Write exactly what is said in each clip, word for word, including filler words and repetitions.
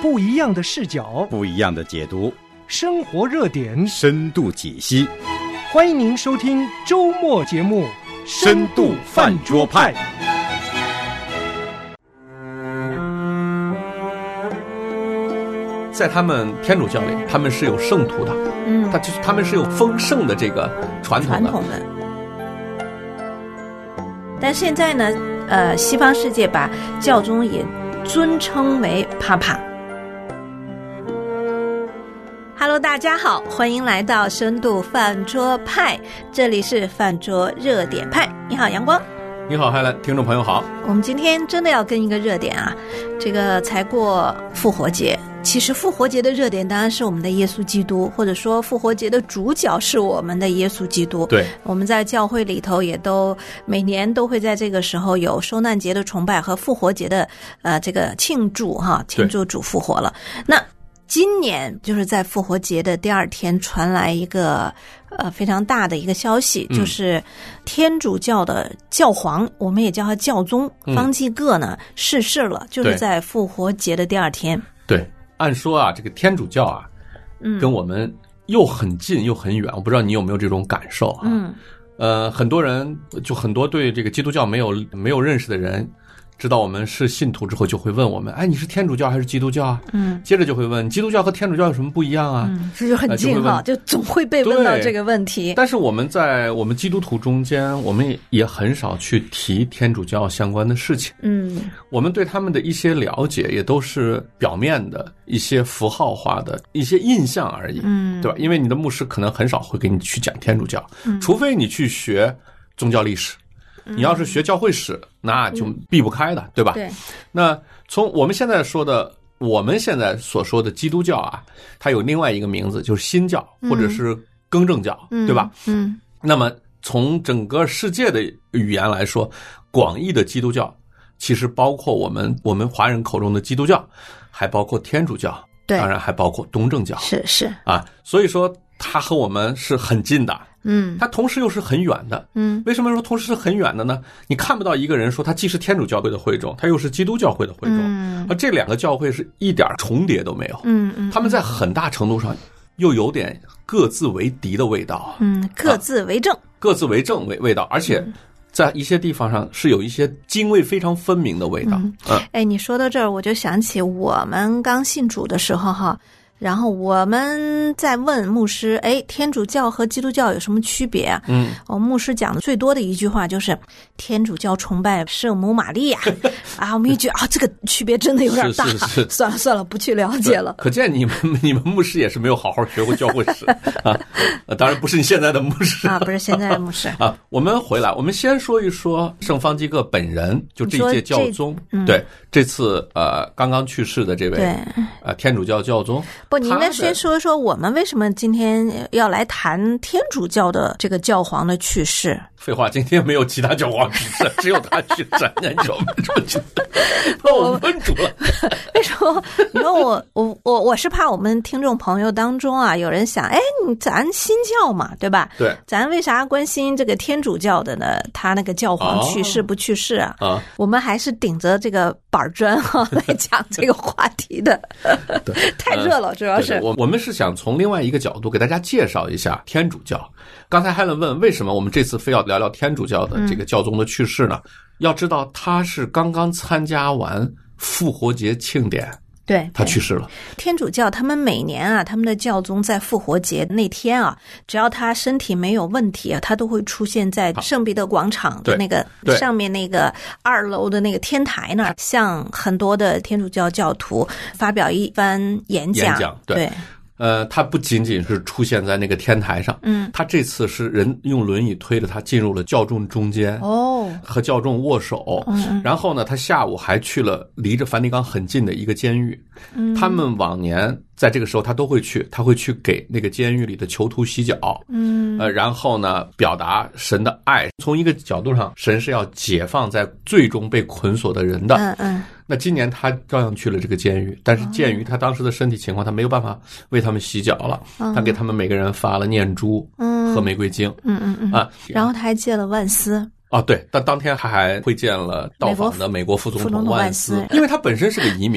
不一样的视角， 不一样的解读， 生活热点， 深度解析。 欢迎您收听周末节目《 深度饭桌派》。 在他们天主教里，他们是有圣徒的，嗯，他就是他们是有丰盛的这个传统的。 传统的。但现在呢，呃，西方世界把教宗也尊称为帕帕。Hello， 大家好，欢迎来到深度饭桌派，这里是饭桌热点派。你好，阳光。 你好，海兰，听众朋友好。 我们今天真的要跟一个热点啊，这个才过复活节。其实复活节的热点当然是我们的耶稣基督，或者说复活节的主角是我们的耶稣基督。 对， 我们在教会里头也都每年都会在这个时候有受难节的崇拜和复活节的呃这个庆祝哈，庆祝主复活了。那今年就是在复活节的第二天传来一个呃非常大的一个消息， 嗯、 就是天主教的教皇，我们也叫他教宗方济各呢、嗯、逝世了，就是在复活节的第二天。 对。按说啊，这个天主教啊，嗯，跟我们又很近又很远。我不知道你有没有这种感受啊？嗯，呃，很多人就很多对这个基督教没有没有认识的人，知道我们是信徒之后，就会问我们：哎，你是天主教还是基督教啊？嗯，接着就会问基督教和天主教有什么不一样啊？ 嗯，这就很近哈、呃，就总会被问到这个问题。 但是我们在我们基督徒中间，我们也很少去提天主教相关的事情。嗯，我们对他们的一些了解也都是表面的一些符号化的一些印象而已。嗯，对吧？因为你的牧师可能很少会给你去讲天主教，嗯、除非你去学宗教历史。你要是学教会史，那就避不开的，嗯、对吧？ 对。 那从我们现在说的，我们现在所说的基督教啊，它有另外一个名字，就是新教或者是更正教，嗯、对吧？嗯。那么从整个世界的语言来说，广义的基督教其实包括我们我们华人口中的基督教，还包括天主教， 对， 当然还包括东正教， 是是啊，所以说它和我们是很近的。 嗯， 它同时又是很远的。嗯，为什么说同时是很远的呢？你看不到一个人说他既是天主教会的会众，他又是基督教会的会众，嗯，而这两个教会是一点重叠都没有。嗯嗯，他们在很大程度上又有点各自为敌的味道。 嗯，各自为政，啊、 各自为政味味道，而且在一些地方上是有一些泾渭非常分明的味道。 嗯，嗯哎，你说到这儿，我就想起我们刚信主的时候哈。然后我们在问牧师，哎，天主教和基督教有什么区别啊？嗯，我们牧师讲的最多的一句话就是，天主教崇拜圣母玛利亚啊，我们一觉得啊，这个区别真的有点大， 是是是算了算了，不去了解了。 可见你们你们牧师也是没有好好学过教会史啊，当然不是你现在的牧师啊，不是现在的牧师啊。我们回来，我们先说一说圣方济各本人，就这一届教宗，嗯、对这次呃刚刚去世的这位呃天主教教宗。 不，你应该先说说我们为什么今天要来谈天主教的这个教皇的去世。 废话，今天没有其他教皇去世，只有他去世。你知道吗？那我问住了。 为什么？你说我我我我是怕我们听众朋友当中啊，有人想，哎，你咱新教嘛，对吧？ 对。 咱为啥关心这个天主教的呢？他那个教皇去世不去世啊？啊、哦，我们还是顶着这个板砖哈来讲这个话题的。对，太热了。主要是我我们是想从另外一个角度给大家介绍一下天主教。刚才 Helen 问为什么我们这次非要聊聊天主教的这个教宗的去世呢？嗯、要知道他是刚刚参加完复活节庆典， 对， 他去世了。 天主教他们每年啊，他们的教宗在复活节那天啊，只要他身体没有问题啊，他都会出现在圣彼得广场的那个上面那个二楼的那个天台那儿，向很多的天主教教徒发表一番演讲。 演讲，对。对呃，他不仅仅是出现在那个天台上，嗯，他这次是人用轮椅推着他进入了教众中间，哦，和教众握手，嗯，然后呢，他下午还去了离着梵蒂冈很近的一个监狱，嗯，他们往年在这个时候他都会去，他会去给那个监狱里的囚徒洗脚，嗯，呃，然后呢，表达神的爱。从一个角度上，神是要解放在最终被捆锁的人的，嗯嗯。那今年他照样去了这个监狱，但是鉴于他当时的身体情况，他没有办法为他们洗脚了。他给他们每个人发了念珠和玫瑰经，嗯嗯嗯啊， 然后他还借了万斯。 哦，对，但当天还还会见了到访的美国副总统万斯，因为他本身是个移民啊，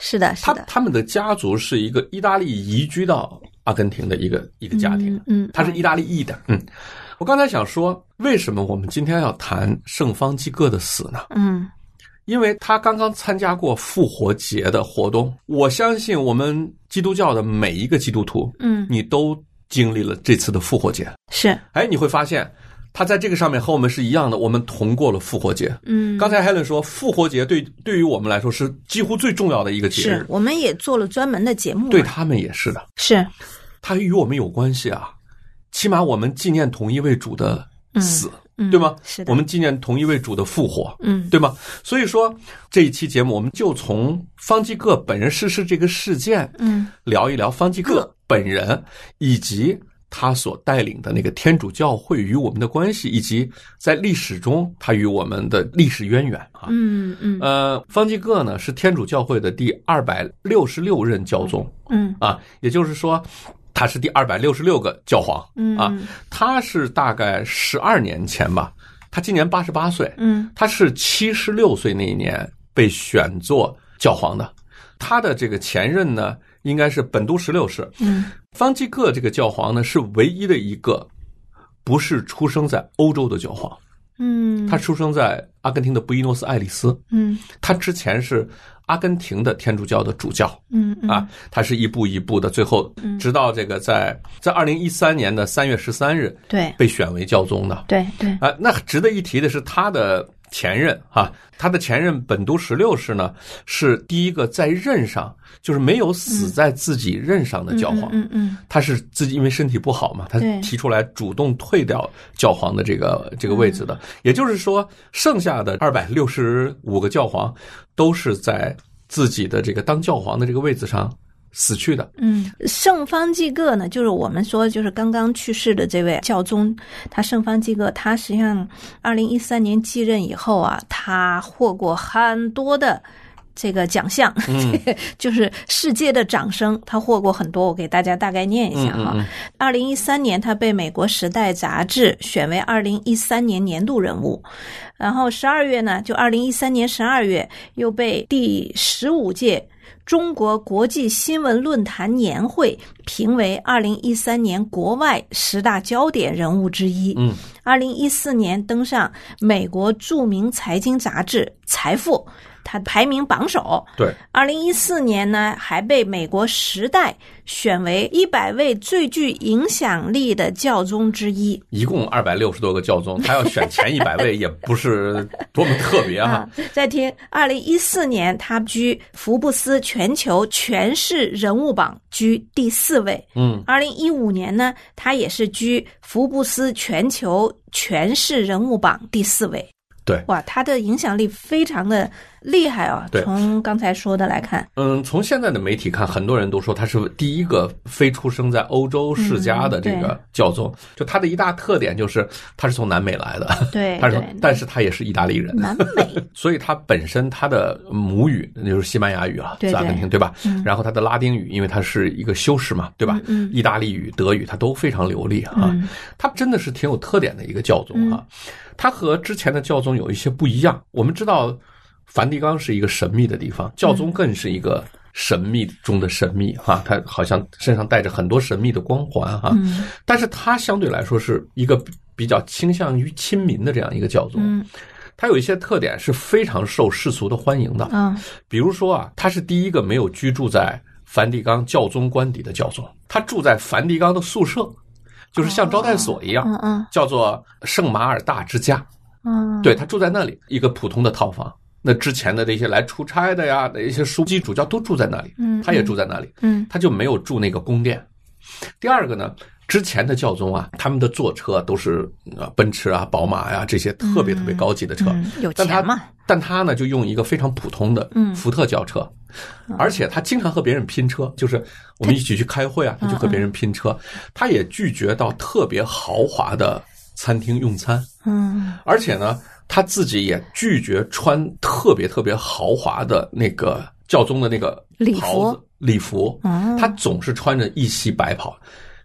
是的，是的。 他他们的家族是一个意大利移居到阿根廷的一个一个家庭， 嗯， 他是意大利裔的，嗯。我刚才想说，为什么我们今天要谈圣方济各的死呢？ 嗯， 因为他刚刚参加过复活节的活动，我相信我们基督教的每一个基督徒， 嗯， 你都经历了这次的复活节， 是， 哎，你会发现。他在这个上面和我们是一样的，我们同过了复活节。 嗯， 刚才 Helen 说，复活节对对于我们来说是几乎最重要的一个节日。 是，我们也做了专门的节目。 对他们也是的。 是， 它与我们有关系啊。起码我们纪念同一位主的死， 嗯、 对吗？ 是的。 我们纪念同一位主的复活， 嗯， 对吗？所以说这一期节目，我们就从方济各本人逝世这个事件， 嗯， 聊一聊方济各本人以及。他所带领的那个天主教会与我们的关系，以及在历史中他与我们的历史渊源啊。 嗯嗯。 呃，方济各呢是天主教会的第二百六十六任教宗。 嗯啊，也就是说他是第二百六十六个教皇。 嗯啊，他是大概十二年前吧，他今年八十八岁。 嗯， 他是七十六岁那一年被选做教皇的。他的这个前任呢，应该是本笃十六世。 嗯。 方济各这个教皇呢，是唯一的一个不是出生在欧洲的教皇。 嗯， 他出生在阿根廷的布宜诺斯艾利斯。 嗯， 他之前是阿根廷的天主教的主教。 嗯啊，他是一步一步的，最后直到这个在在二零一三年的三月十三日， 对， 被选为教宗的。 对对啊，那值得一提的是他的前任啊，他的前任本笃十六世呢，是第一个在任上就是没有死在自己任上的教皇。 嗯 嗯, 嗯, 嗯， 他是自己因为身体不好嘛，他提出来主动退掉教皇的这个这个位置的。也就是说，剩下的二百六十五个教皇都是在自己的这个当教皇的这个位置上死去的。 嗯，圣方济各呢，就是我们说就是刚刚去世的这位教宗，他圣方济各，他实际上二零一三年继任以后啊，他获过很多的这个奖项， 嗯、 就是世界的掌声，他获过很多，我给大家大概念一下哈。二零一三年，他被美国《时代》杂志选为二零一三年年度人物，然后十二月呢，就二零一三年十二月又被第十五届中国国际新闻论坛年会评为二零一三年国外十大焦点人物之一。 嗯， 二零一四年登上美国著名财经杂志《财富》，他排名榜首。 对， 二零一四年呢，还被美国《时代》选为一百位最具影响力的教宗之一。 一共二百六十多个教宗，他要选前一百位也不是多么特别哈、啊。 再听，二零一四年他居福布斯全球权势人物榜居第四位。 嗯， 二零一五年呢，他也是居福布斯全球权势人物榜第四位。 对， 哇，他的影响力非常的厉害啊！从刚才说的来看， 嗯，从现在的媒体看，很多人都说他是第一个非出生在欧洲世家的这个教宗。嗯、就他的一大特点就是他是从南美来的， 对， 他是，但是他也是意大利人， 南美， 所以他本身他的母语就是西班牙语啊，在阿根廷对吧？ 嗯、 然后他的拉丁语，因为他是一个修士嘛，对吧？ 嗯， 意大利语、德语他都非常流利啊。 嗯、 他真的是挺有特点的一个教宗啊。嗯，他和之前的教宗有一些不一样。我们知道梵蒂冈是一个神秘的地方，教宗更是一个神秘中的神秘哈，他好像身上带着很多神秘的光环哈。 嗯， 但是他相对来说是一个比较倾向于亲民的这样一个教宗。 嗯， 他有一些特点是非常受世俗的欢迎的。 嗯， 比如说啊，他是第一个没有居住在梵蒂冈教宗官邸的教宗，他住在梵蒂冈的宿舍。就是像招待所一样， 嗯嗯， 叫做圣马尔大之家， 嗯， 对，他住在那里，一个普通的套房。那之前的这些来出差的呀，一些枢机主教都住在那里， 嗯， 他也住在那里， 嗯， 他就没有住那个宫殿。第二个呢，之前的教宗啊，他们的坐车都是奔驰啊、宝马呀、啊、这些特别特别高级的车， 嗯嗯、有钱嘛？ 但他呢，就用一个非常普通的福特轿车。 嗯， 而且他经常和别人拼车，就是我们一起去开会啊，他就和别人拼车。他也拒绝到特别豪华的餐厅用餐， 嗯， 而且呢，他自己也拒绝穿特别特别豪华的那个教宗的那个袍子礼服， 嗯， 他总是穿着一袭白袍。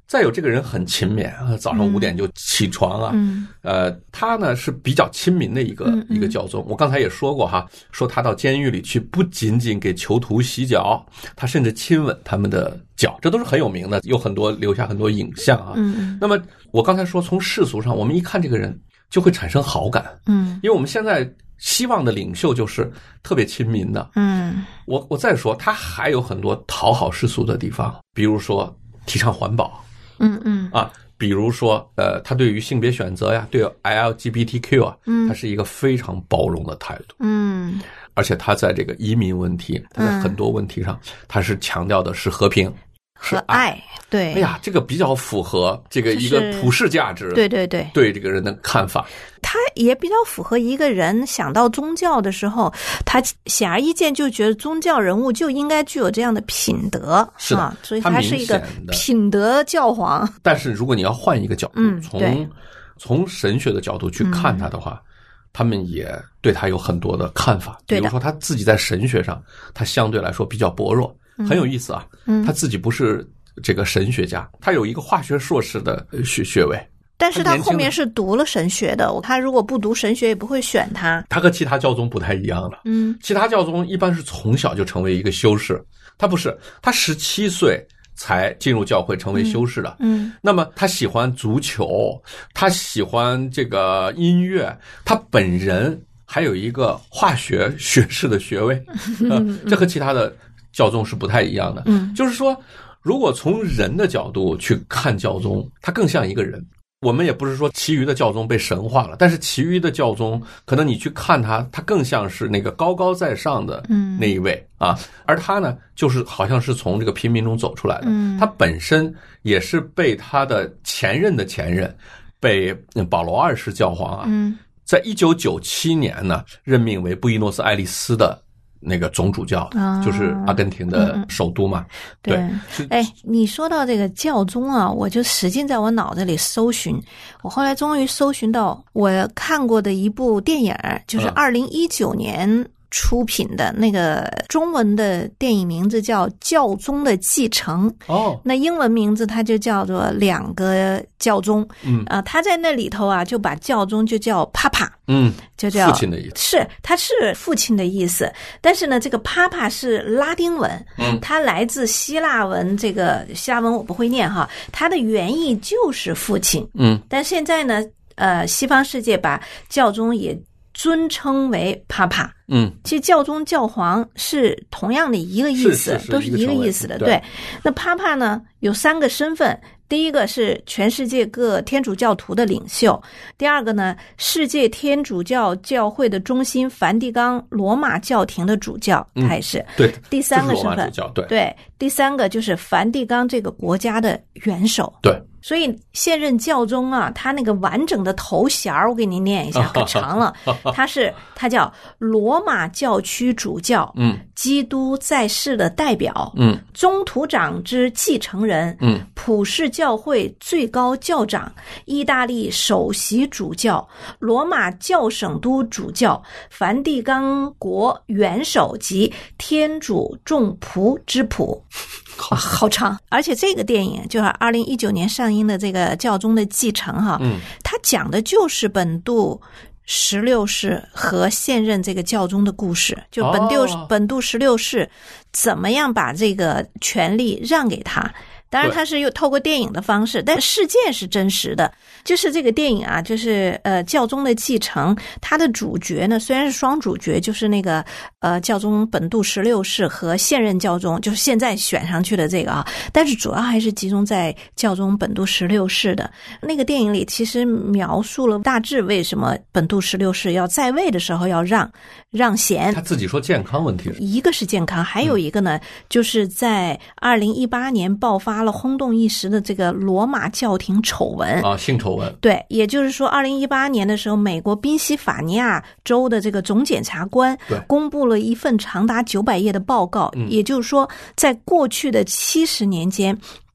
再有这个人很勤勉啊，早上五点就起床啊， 嗯， 呃，他呢是比较亲民的一个、 嗯嗯、 一个教宗。我刚才也说过哈，说他到监狱里去，不仅仅给囚徒洗脚，他甚至亲吻他们的脚，这都是很有名的，有很多留下很多影像啊。 嗯， 那么我刚才说，从世俗上，我们一看这个人就会产生好感， 嗯， 因为我们现在希望的领袖就是特别亲民的， 嗯， 我我再说，他还有很多讨好世俗的地方，比如说提倡环保。 嗯嗯啊，比如说，呃，他对于性别选择呀，对 L G B T Q 啊，嗯，他是一个非常包容的态度， 嗯， 而且他在这个移民问题，他在很多问题上，嗯、他是强调的是和平和爱，对， 哎呀，这个比较符合这个一个普世价值， 对对对， 对这个人的看法。 他也比较符合一个人想到宗教的时候，他显而易见就觉得宗教人物就应该具有这样的品德， 是的， 啊、所以他是一个品德教皇。 但是如果你要换一个角度， 嗯， 从从神学的角度去看他的话，嗯、他们也对他有很多的看法。比如说他自己在神学上，他相对来说比较薄弱，很有意思啊。 嗯， 他自己不是这个神学家，他有一个化学硕士的学学位。 但是他后面是读了神学的，他如果不读神学也不会选他。 他和其他教宗不太一样了， 嗯， 其他教宗一般是从小就成为一个修士，他不是，他十七岁才进入教会成为修士的， 嗯，嗯那么他喜欢足球，他喜欢这个音乐，他本人还有一个化学学士的学位，呃、这和其他的教宗是不太一样的， 嗯， 就是说，如果从人的角度去看教宗，他更像一个人。我们也不是说其余的教宗被神化了，但是其余的教宗可能你去看他，他更像是那个高高在上的那一位、嗯、啊，而他呢，就是好像是从这个平民中走出来的。 嗯， 他本身也是被他的前任的前任，被保罗二世教皇啊， 嗯， 在一九九七年呢任命为布宜诺斯艾利斯的那个总主教， 啊、 就是阿根廷的首都嘛。 嗯、对，对哎，你说到这个教宗啊，我就使劲在我脑子里搜寻，我后来终于搜寻到我看过的一部电影，就是二零一九年出品的那个中文的电影，名字叫《教宗的继承》。 哦， 那英文名字它就叫做《两个教宗》。 嗯啊、呃，他在那里头啊，就把教宗就叫 Papa。 嗯， 就叫父亲的意思。 是，他是父亲的意思。但是呢，这个 Papa 是拉丁文， 嗯， 它来自希腊文，这个希腊文我不会念哈，它的原意就是父亲。 嗯， 但现在呢，呃，西方世界把教宗也尊称为 Papa。 嗯， 其实教宗教皇是同样的一个意思， 是是是都是一个意思的。 对， 对，那 Papa 呢有三个身份。第一个是全世界各天主教徒的领袖，第二个呢，世界天主教教会的中心梵蒂冈罗马教廷的主教，他也是。 嗯、对。 第三个身份， 对对，第三个就是梵蒂冈这个国家的元首。 对。 所以现任教宗啊，他那个完整的头衔我给你念一下，可长了。他是他叫罗马教区主教， 嗯， 基督在世的代表， 嗯， 宗徒长之继承人， 嗯， 普世教会最高教长，意大利首席主教，罗马教省都主教，梵蒂冈国元首及天主众仆之仆。好, 好长，而且这个电影就是二零一九年上映的这个教宗的继承哈， 嗯， 它讲的就是本笃十六世和现任这个教宗的故事，就本笃、哦、本笃十六世怎么样把这个权力让给他。当然，它是又透过电影的方式，但事件是真实的。就是这个电影啊，就是呃教宗的继承，它的主角呢虽然是双主角，就是那个呃教宗本笃十六世和现任教宗，就是现在选上去的这个啊，但是主要还是集中在教宗本笃十六世的那个电影里，其实描述了大致为什么本笃十六世要在位的时候要让让贤。 他自己说健康问题是， 一个是健康，还有一个呢，嗯、就是在二零一八年爆发了轰动一时的这个罗马教廷丑闻啊，性丑闻。 对，也就是说，二零一八年的时候，美国宾夕法尼亚州的这个总检察官公布了一份长达九百页的报告， 嗯、 也就是说，在过去的七十年间，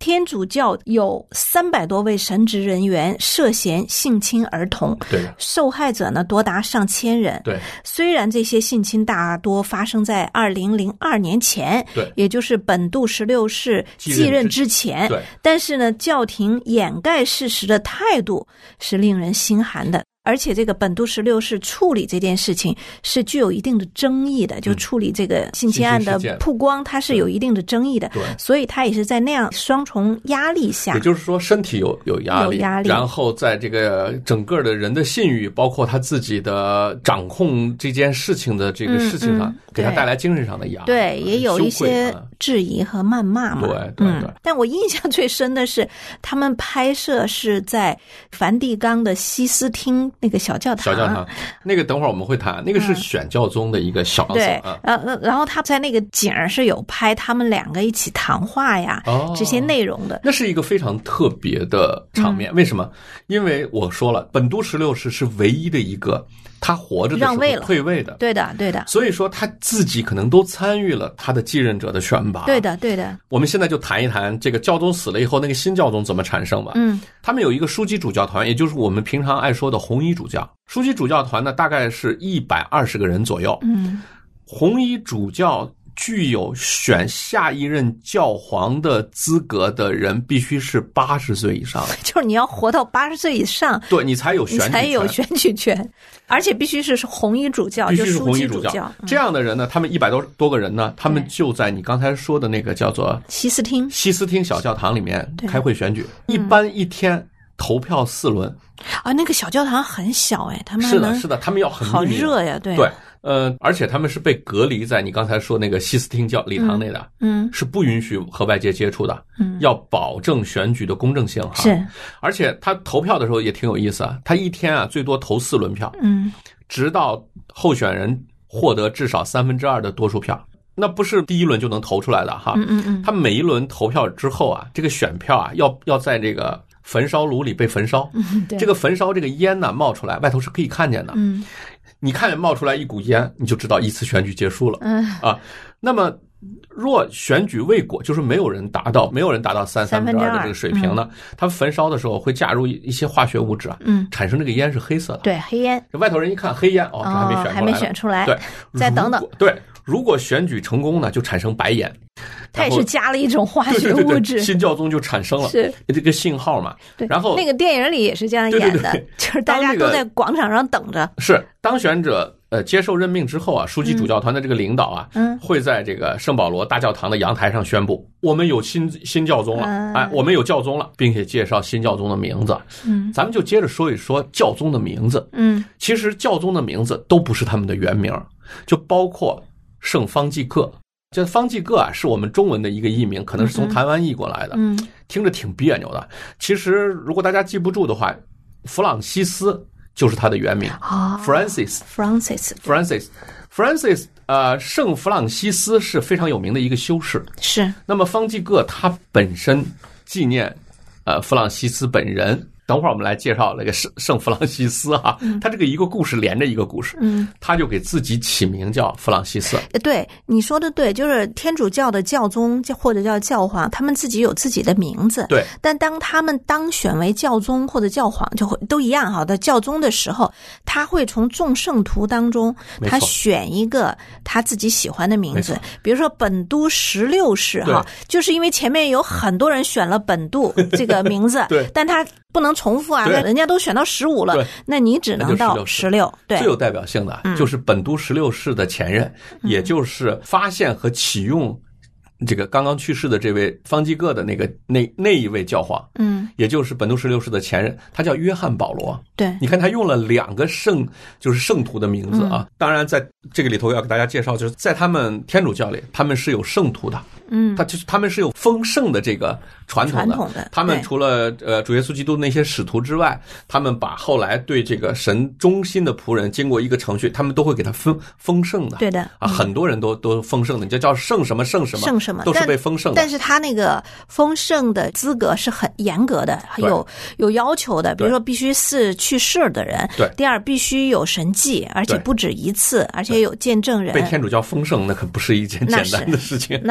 天主教有三百多位神职人员涉嫌性侵儿童， 对， 受害者呢多达上千人。 对， 虽然这些性侵大多发生在二零零二年前， 对， 也就是本笃十六世继任之前， 对， 但是呢，教廷掩盖事实的态度是令人心寒的。而且这个本笃十六世处理这件事情是具有一定的争议的，就处理这个性侵案的曝光，它是有一定的争议的， 对， 所以他也是在那样双重压力下， 也就是说身体有有压力， 有压力， 然后在这个整个的人的信誉，包括他自己的掌控这件事情的这个事情上， 嗯嗯、 给他带来精神上的压力， 对，也有一些质疑和谩骂嘛， 对对对、 嗯。但我印象最深的是，他们拍摄是在梵蒂冈的西斯汀。那个小教堂， 小教堂，那个等会儿我们会谈，那个是选教宗的一个小、 嗯、对，然后然后他在那个景是有拍他们两个一起谈话呀，哦、这些内容的， 那是一个非常特别的场面。嗯、为什么？因为我说了，本笃十六世是唯一的一个他活着的时候退位的， 对的，对的。 所以说他自己可能都参与了他的继任者的选拔， 对的，对的。 我们现在就谈一谈这个教宗死了以后，那个新教宗怎么产生吧。 嗯， 他们有一个枢机主教团，也就是我们平常爱说的红衣主教。枢机主教团呢，大概是一百二十个人左右。 嗯， 红衣主教具有选下一任教皇的资格的人必须是八十岁以上， 就是你要活到八十岁以上， 对你才有选举权， 你才有选举权，而且必须是红衣主教， 必须是红衣主教。教这样的人呢，他们一百多多个人呢，他们就在你刚才说的那个叫做西斯汀西斯汀小教堂里面开会选举，一般一天投票四轮。 啊，那个小教堂很小哎，他们是的，是的，他们要很好热呀，对对。呃，而且他们是被隔离在你刚才说那个西斯汀教礼堂内的， 嗯， 是不允许和外界接触的， 嗯， 要保证选举的公正性哈。 是， 而且他投票的时候也挺有意思啊，他一天啊最多投四轮票， 嗯， 直到候选人获得至少三分之二的多数票，那不是第一轮就能投出来的哈， 嗯嗯嗯， 他每一轮投票之后啊，这个选票啊要要在这个焚烧炉里被焚烧， 嗯，对， 这个焚烧这个烟呢冒出来，外头是可以看见的， 嗯。 你看见冒出来一股烟，你就知道一次选举结束了。 嗯啊，那么若选举未果，就是没有人达到没有人达到三三分之二的这个水平呢，嗯、他们焚烧的时候会加入一些化学物质啊， 嗯， 产生这个烟是黑色的。 对，黑烟。 外头人一看黑烟，哦，这还没选出来， 哦，还没选出来。 对， 再等等。 对，如果选举成功呢，就产生白烟。 它也是加了一种化学物质， 对对对对，新教宗就产生了， 是这个信号嘛。 对， 然后那个电影里也是这样演的， 对对对， 就是大家都在广场上等着。 是当选者呃接受任命之后啊，枢机主教团的这个领导啊， 嗯， 会在这个圣保罗大教堂的阳台上宣布，我们有新新教宗了， 嗯、 哎，我们有教宗了，并且介绍新教宗的名字。 嗯， 咱们就接着说一说教宗的名字。 嗯， 其实教宗的名字都不是他们的原名，就包括圣方济各。这方济各啊，是我们中文的一个译名，可能是从台湾译过来的， 嗯， 听着挺别扭的。其实如果大家记不住的话，弗朗西斯就是他的原名啊、 哦、，Francis，Francis，Francis，Francis， 呃，圣弗朗西斯是非常有名的一个修士。 是。 那么方济各他本身纪念呃弗朗西斯本人。等会儿我们来介绍那个圣圣弗朗西斯哈、啊， 嗯、 他这个一个故事连着一个故事， 嗯， 他就给自己起名叫弗朗西斯。 对，你说的对，就是天主教的教宗或者叫教皇，他们自己有自己的名字， 对。 但当他们当选为教宗或者教皇，就会都一样哈的教宗的时候，他会从众圣徒当中，他选一个他自己喜欢的名字，比如说本笃十六世哈，就是因为前面有很多人选了本笃这个名字， 对， 但他不能重复啊，人家都选到十五了，那你只能到十六。对， 最有代表性的就是本笃十六世的前任， 嗯、 也就是发现和启用这个刚刚去世的这位方济各的那个那那一位教皇， 嗯， 也就是本笃十六世的前任，他叫约翰保罗。 对， 你看他用了两个圣，就是圣徒的名字啊。 嗯、 当然，在这个里头要给大家介绍，就是在他们天主教里，他们是有圣徒的。 嗯， 他就是他们是有丰盛的这个传统的， 传统的他们除了呃主耶稣基督那些使徒之外，他们把后来对这个神忠心的仆人经过一个程序，他们都会给他丰丰盛的。 对的啊，很多人都都丰盛的，你就叫圣什么圣什么圣什么， 都是被丰盛的。 但是他那个丰盛的资格是很严格的，有有要求的，比如说必须是去世的人， 对， 第二必须有神迹，而且不止一次，而且有见证人。 被天主教丰盛那可不是一件简单的事情。 那是。那是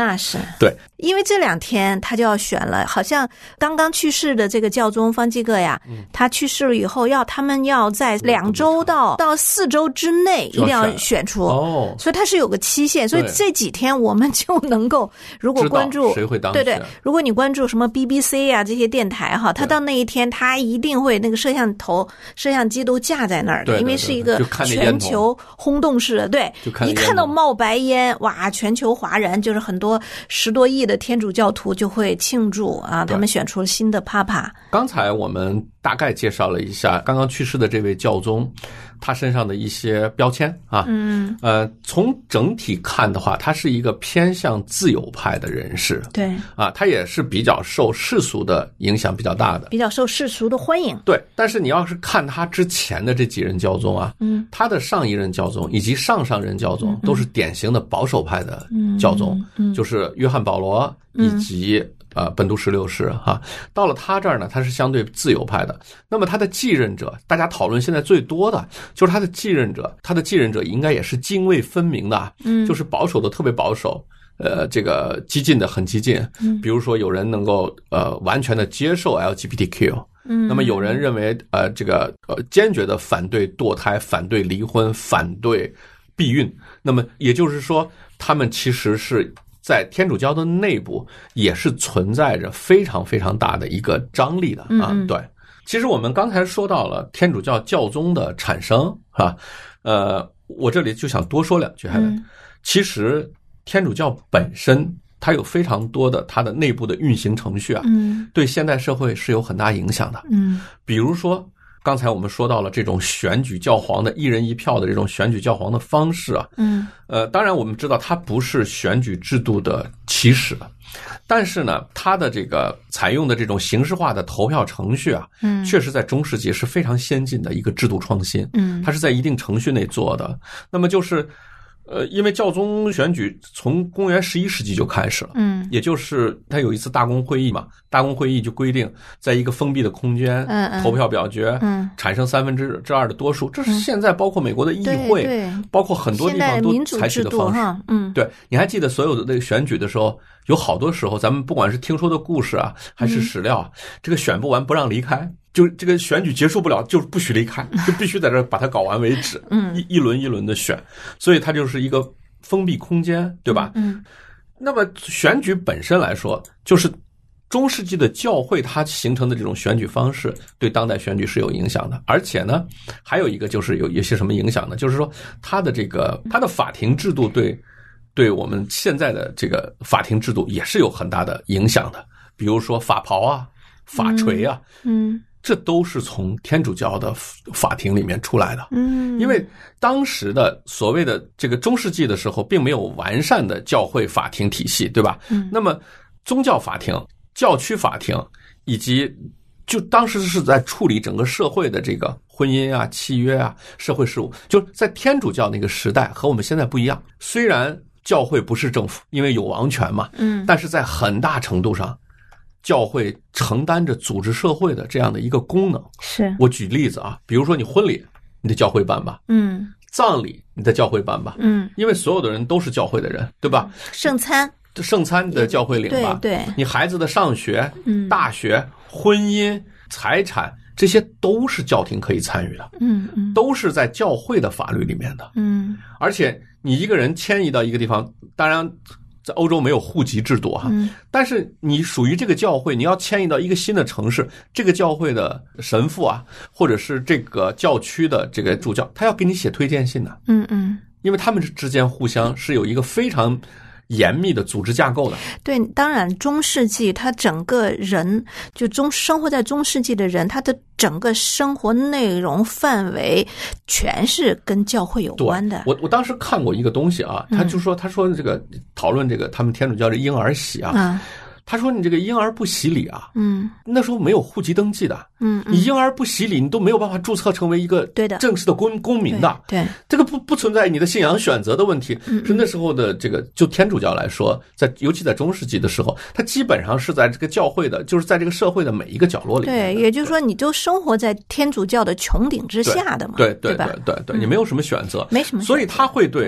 对， 因为这两天他就要选了，好像刚刚去世的这个教宗方济各呀，嗯、他去世了以后，要他们要在两周到到四周之内一定要选出， 哦， 所以它是有个期限，所以这几天我们就能够，如果关注谁会当选， 对对，如果你关注什么 B B C 啊这些电台哈，他到那一天他一定会那个摄像头、摄像机都架在那儿的， 对对对， 因为是一个全球轰动式的，对，一看到冒白烟，哇，全球华人就是很多十多亿的天主教徒就会庆祝啊，他们选出了新的 Papa。 刚才我们大概介绍了一下刚刚去世的这位教宗，他身上的一些标签啊， 嗯， 呃，从整体看的话，他是一个偏向自由派的人士， 对， 啊，他也是比较受世俗的影响比较大的， 比较受世俗的欢迎， 对。但是你要是看他之前的这几任教宗啊，嗯，他的上一任教宗以及上上任教宗都是典型的保守派的教宗，嗯嗯、就是约翰保罗以及、嗯。呃，本笃十六世哈、啊，到了他这儿呢，他是相对自由派的。那么他的继任者，大家讨论现在最多的就是他的继任者，他的继任者应该也是泾渭分明的，嗯，就是保守的特别保守，呃，这个激进的很激进。嗯，比如说有人能够呃完全的接受 L G B T Q， 嗯，那么有人认为呃这个呃坚决的反对堕胎、反对离婚、反对避孕。那么也就是说，他们其实是。在天主教的内部也是存在着非常非常大的一个张力的啊， 嗯、 对。其实我们刚才说到了天主教教宗的产生啊，呃，我这里就想多说两句，嗯、其实天主教本身它有非常多的它的内部的运行程序啊， 嗯， 对现代社会是有很大影响的， 嗯， 比如说。刚才我们说到了这种选举教皇的一人一票的这种选举教皇的方式啊， 嗯， 呃，当然我们知道它不是选举制度的起始，但是呢，它的这个采用的这种形式化的投票程序啊， 嗯， 确实在中世纪是非常先进的一个制度创新， 嗯， 它是在一定程序内做的。那么就是。呃，因为教宗选举从公元十一世纪就开始了， 嗯， 也就是他有一次大公会议嘛，大公会议就规定，在一个封闭的空间， 嗯嗯， 投票表决， 嗯， 产生三分之之二的多数，这是现在包括美国的议会， 嗯、对对包括很多地方都采取的方式， 嗯， 对，你还记得所有的那个选举的时候，有好多时候，咱们不管是听说的故事啊，还是史料，嗯、这个选不完不让离开。就这个选举结束不了，就是不许离开，就必须在这儿把它搞完为止。 嗯， 一一轮一轮的选，所以它就是一个封闭空间，对吧？ 嗯。 那么选举本身来说，就是中世纪的教会它形成的这种选举方式，对当代选举是有影响的。而且呢，还有一个就是有一些什么影响呢？就是说它的这个它的法庭制度对对我们现在的这个法庭制度也是有很大的影响的。比如说法袍啊、法锤啊， 嗯。嗯这都是从天主教的法庭里面出来的， 嗯， 因为当时的所谓的这个中世纪的时候，并没有完善的教会法庭体系，对吧？ 嗯， 那么宗教法庭、教区法庭以及就当时是在处理整个社会的这个婚姻啊、契约啊、社会事务，就在天主教那个时代和我们现在不一样。虽然教会不是政府，因为有王权嘛， 嗯， 但是在很大程度上。教会承担着组织社会的这样的一个功能。 是我举例子啊，比如说你婚礼，你得教会办吧， 嗯， 葬礼你得教会办吧， 嗯， 因为所有的人都是教会的人，对吧？ 圣餐， 圣餐的教会领吧， 对对， 你孩子的上学、 嗯、 大学、婚姻、财产，这些都是教廷可以参与的， 嗯嗯， 都是在教会的法律里面的， 嗯， 而且你一个人迁移到一个地方，当然。在欧洲没有户籍制度哈， 嗯， 但是你属于这个教会，你要迁移到一个新的城市，这个教会的神父啊，或者是这个教区的这个主教，他要给你写推荐信的， 嗯嗯， 因为他们之间互相是有一个非常严密的组织架构的。 对，当然中世纪他整个人就中生活在中世纪的人，他的整个生活内容范围全是跟教会有关的。 我我当时看过一个东西啊，他就说、嗯、他说这个讨论这个他们天主教的婴儿洗啊。 嗯， 他说你这个婴儿不洗礼啊， 嗯， 那时候没有户籍登记的， 嗯， 你婴儿不洗礼，你都没有办法注册成为一个对的正式的公公民的， 对， 这个不不存在你的信仰选择的问题， 嗯， 是那时候的这个就天主教来说，在尤其在中世纪的时候，它基本上是在这个教会的，就是在这个社会的每一个角落里面， 对，也就是说你就生活在天主教的穹顶之下的嘛， 对对对吧？ 对对对，你没有什么选择， 没什么选择， 所以他会对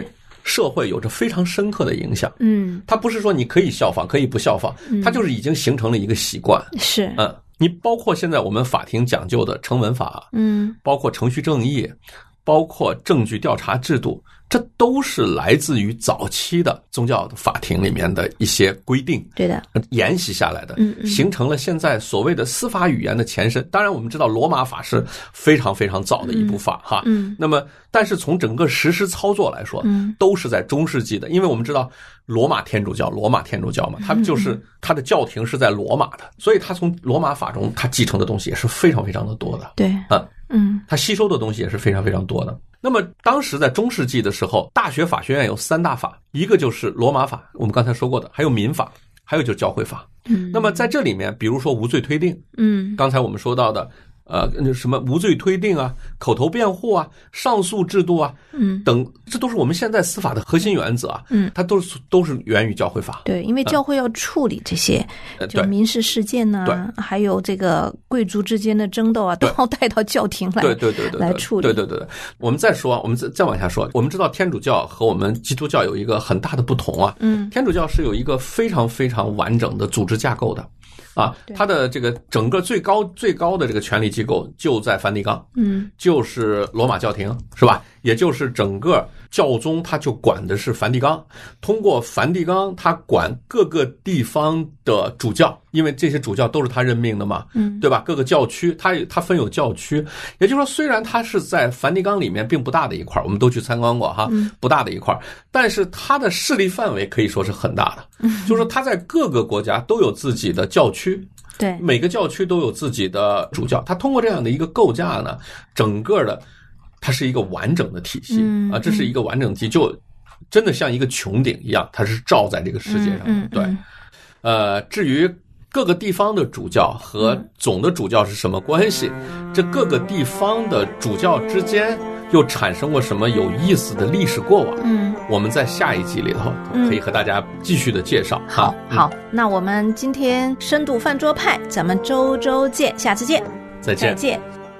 社会有着非常深刻的影响。 嗯， 它不是说你可以效仿，可以不效仿，它就是已经形成了一个习惯。 是， 嗯，你包括现在我们法庭讲究的成文法，嗯，包括程序正义，包括证据调查制度，这都是来自于早期的宗教的法庭里面的一些规定， 对的， 沿袭下来的， 嗯嗯， 形成了现在所谓的司法语言的前身。当然，我们知道罗马法是非常非常早的一部法，嗯，哈，嗯，那么但是从整个实施操作来说，嗯，都是在中世纪的，因为我们知道罗马天主教，罗马天主教嘛，它就是它的教廷是在罗马的，所以它从罗马法中它继承的东西也是非常非常的多的， 对， 嗯。 嗯， 它吸收的东西也是非常非常多的。那么当时在中世纪的时候，大学法学院有三大法，一个就是罗马法，我们刚才说过的，还有民法，还有就是教会法。嗯，那么在这里面，比如说无罪推定，嗯，刚才我们说到的，呃，什么无罪推定啊、口头辩护啊、上诉制度啊，嗯，等，这都是我们现在司法的核心原则啊。嗯，它都是都是源于教会法。 对，因为教会要处理这些，嗯，就民事事件呢，啊，还有这个贵族之间的争斗啊，都要带到教廷来， 对对对对， 来处理。 对对对对，我们再说，我们再再往下说，我们知道天主教和我们基督教有一个很大的不同啊。嗯，天主教是有一个非常非常完整的组织架构的。啊，它的这个整个最高最高的这个权力机构就在梵蒂冈，嗯，就是罗马教廷，是吧？也就是整个教宗，它就管的是梵蒂冈，通过梵蒂冈，它管各个地方的主教，因为这些主教都是他任命的嘛，嗯，对吧？各个教区，它它分有教区，也就是说，虽然它是在梵蒂冈里面并不大的一块，我们都去参观过哈，不大的一块，但是它的势力范围可以说是很大的，就是说它在各个国家都有自己的教区。 对， 每个教区都有自己的主教，他通过这样的一个构架呢，整个的它是一个完整的体系，嗯，啊，这是一个完整体，就真的像一个穹顶一样，它是罩在这个世界上的。嗯嗯嗯，对，呃，至于各个地方的主教和总的主教是什么关系，嗯，这各个地方的主教之间又产生过什么有意思的历史过往？嗯，我们在下一集里头可以和大家继续的介绍。 嗯，好，好，嗯，那我们今天深度饭桌派，咱们周周见，下次见， 再见， 再见。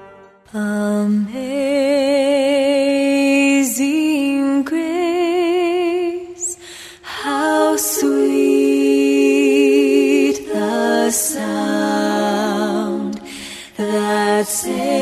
Amazing grace, how sweet the sound that saved